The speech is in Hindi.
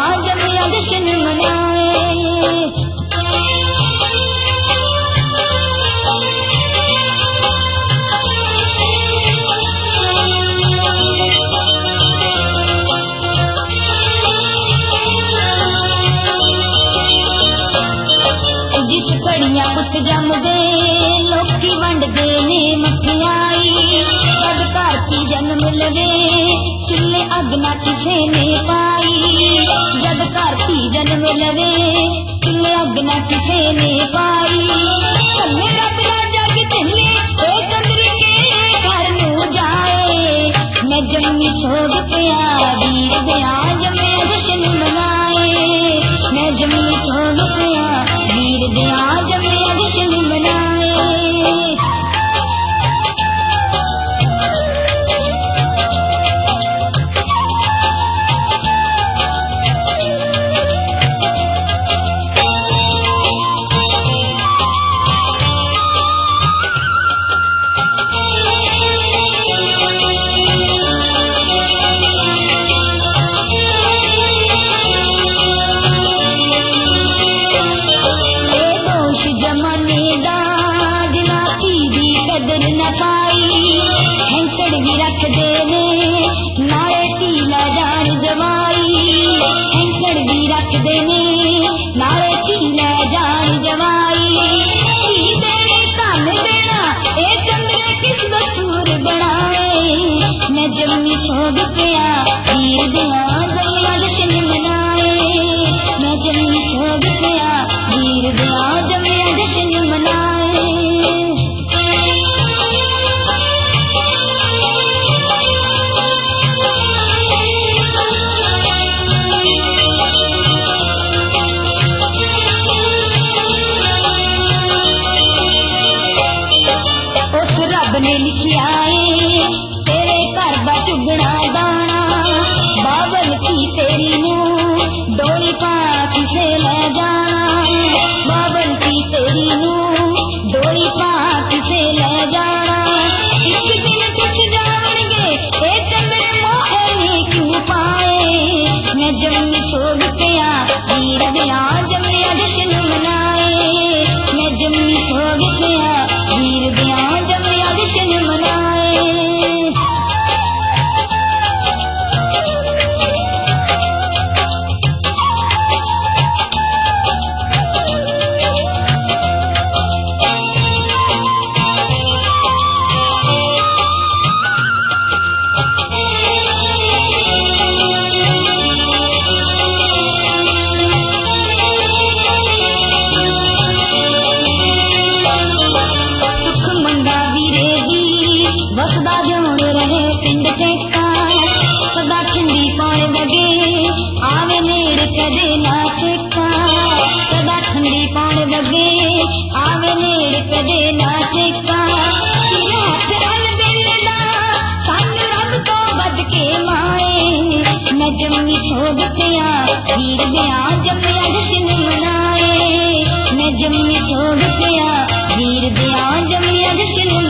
जमिया जश्न मनाए। जिस घड़िया पुत जमदे लोकी वंडदे ने मठियाई, जद घर की जन्म लवे चुल्हे अग ना किसे ने पाई। जद घर की जन्म लवे चुल्हे अग ना किसे ने पाई। मेरा पिला जग चले ओ चंद्र के घर नू जाए, मैं जम्मी सोग पिया वीर दया जम्मे जश्न मनाए। मैं जम्मी सोग पिया वीर दया जम्मे जश्न मनाए। जम्मी सोग पिया वीर दया जमिया जश्न मनाए। मैं जम्मी सोग पिया वीर दया जमिया जश्न मनाए। उस रब ने लिखिया चुगना दाना, बाबल की तेरी नू डोली पा किसे ले जाना। बाबल की तेरी नू डोली पा किसे ले जाना। एक दिन कुछ जावणगे ए चंद्र मोहे ने क्यों पाए। मैं जम्मी सोग पिया वीर दया जमिया जश्न मनाए। मैं जम्मी सोग पिया वीर दया जमिया जश्न मनाए। वसदा जोड़ रहे पिंड टेका, सदा ठंडी पाए लगे आवे नेड़ कदे ना सेका। सदा ठंडी पाए लगे आवे नेड़ कदे ना सेका। हाथ अल बेलना सन रब तो बद के माए। मैं जम्मी सोग पिया वीर दया जमिया जश्न मनाए। मैं जम्मी सोग पिया वीर दया जमिया जश्न